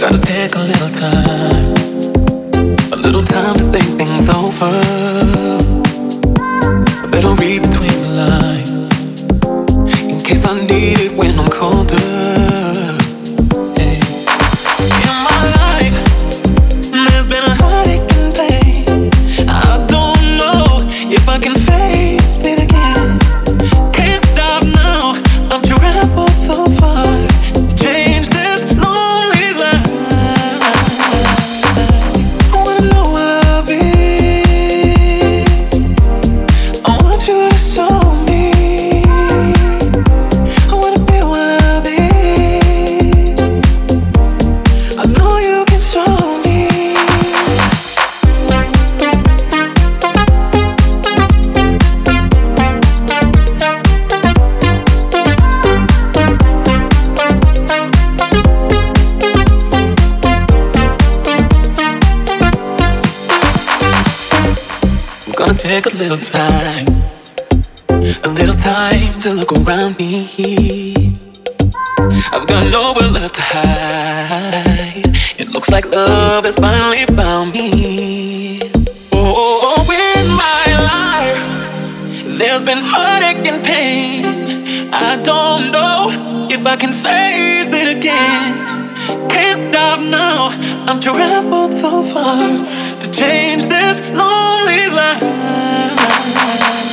Gotta take a little time, a little time to think things over. I better read between the lines, in case I need it when I'm colder. Hey. In my life, there's been a heartache and pain. I don't know if I can face it again. Can't stop now, I've traveled so far to change this lonely life. I wanna know what love is. I want you to show me. I wanna be what love is. I know you can show me. I'm gonna take a little time to look around me. I've got nowhere left to hide. It looks like love has finally found me. Oh, in my life, there's been heartache and pain. I don't know if I can face it again. Can't stop now, I'm traveled so far to change this lonely life.